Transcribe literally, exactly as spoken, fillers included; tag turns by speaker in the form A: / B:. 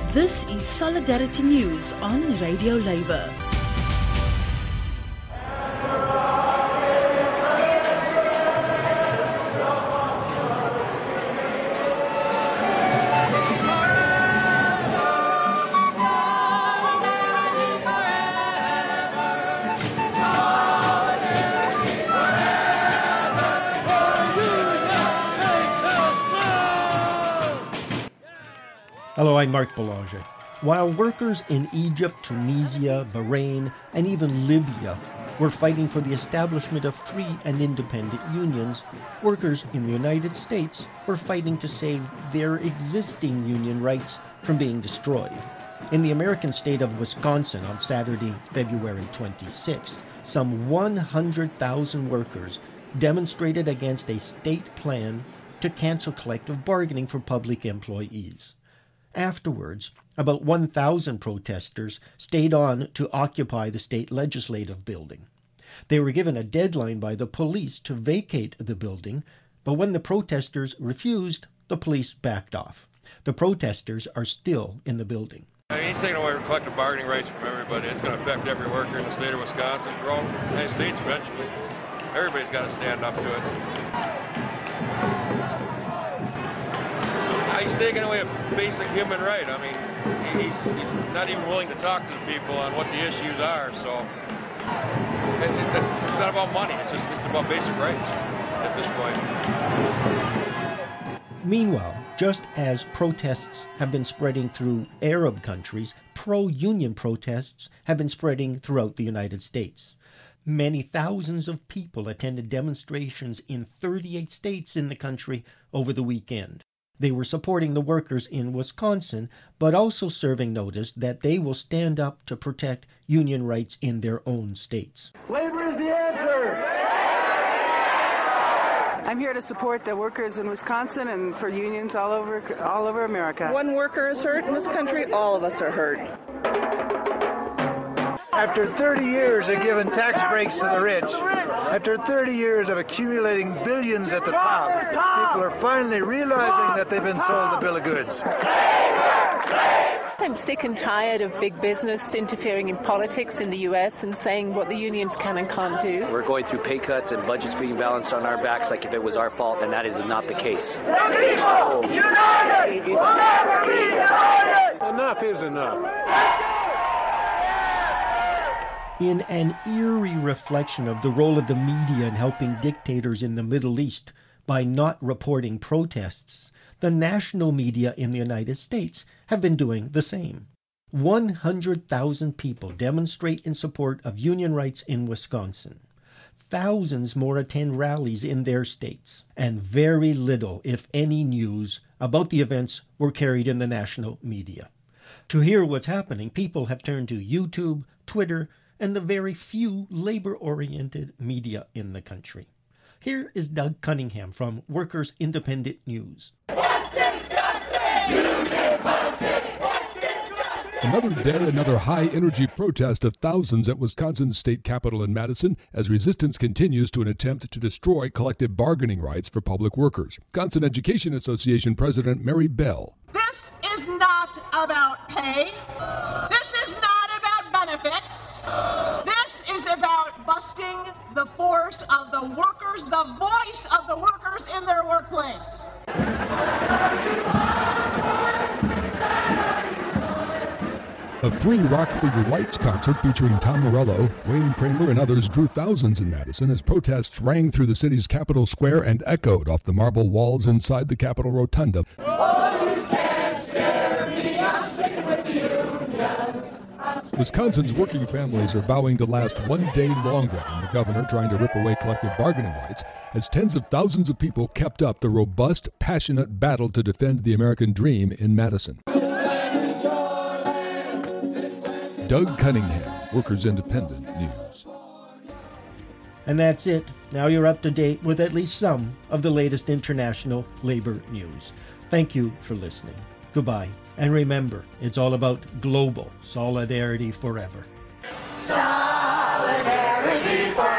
A: This is Solidarity News on Radio Labour.
B: Hello, I'm Mark Boulanger. While workers in Egypt, Tunisia, Bahrain, and even Libya were fighting for the establishment of free and independent unions, workers in the United States were fighting to save their existing union rights from being destroyed. In the American state of Wisconsin on Saturday, February twenty-sixth, some one hundred thousand workers demonstrated against a state plan to cancel collective bargaining for public employees. Afterwards, about one thousand protesters stayed on to occupy the state legislative building. They were given a deadline by the police to vacate the building, but when the protesters refused, the police backed off. The protesters are still in the building.
C: I mean, he's taking away collective bargaining rights from everybody. It's going to affect every worker in the state of Wisconsin, throughout the United States eventually. Everybody's got to stand up to it. He's taking away a basic human right. I mean, he's, he's not even willing to talk to the people on what the issues are. So it, it, it's, it's not about money. It's just it's about basic rights at this point.
B: Meanwhile, just as protests have been spreading through Arab countries, pro-union protests have been spreading throughout the United States. Many thousands of people attended demonstrations in thirty-eight states in the country over the weekend. They were supporting the workers in Wisconsin, but also serving notice that they will stand up to protect union rights in their own states.
D: Labor is the answer!
E: I'm here to support the workers in Wisconsin and for unions all over all over America.
F: One worker is hurt in this country, all of us are hurt.
G: After thirty years of giving tax breaks to the rich, after thirty years of accumulating billions at the top, people are finally realizing that they've been sold a bill of goods.
H: I'm sick and tired of big business interfering in politics in the U S and saying what the unions can and can't do.
I: We're going through pay cuts and budgets being balanced on our backs like if it was our fault, and that is not the case.
D: The people united will never be divided!
G: Enough is enough.
B: In an eerie reflection of the role of the media in helping dictators in the Middle East by not reporting protests, the national media in the United States have been doing the same. one hundred thousand people demonstrate in support of union rights in Wisconsin. Thousands more attend rallies in their states, and very little, if any, news about the events were carried in the national media. To hear what's happening, people have turned to YouTube, Twitter, and the very few labor-oriented media in the country. Here is Doug Cunningham from Workers Independent News.
J: What's disgusting? Union busted! What's disgusting?
K: Another day, another high-energy protest of thousands at Wisconsin's state capitol in Madison as resistance continues to an attempt to destroy collective bargaining rights for public workers. Wisconsin Education Association President Mary Bell.
L: This is not about pay. This is not about benefits. This is about busting the force of the workers, the voice of the workers in their workplace.
K: A free Rock for Your Rights concert featuring Tom Morello, Wayne Kramer, and others drew thousands in Madison as protests rang through the city's Capitol Square and echoed off the marble walls inside the Capitol Rotunda.
J: Oh, you can't scare me, I'm sticking with the unions.
K: Wisconsin's working families are vowing to last one day longer than the governor trying to rip away collective bargaining rights as tens of thousands of people kept up the robust, passionate battle to defend the American dream in Madison. Doug Cunningham, Workers Independent News.
B: And that's it. Now you're up to date with at least some of the latest international labor news. Thank you for listening. Goodbye. And remember, it's all about global solidarity forever.
J: Solidarity forever.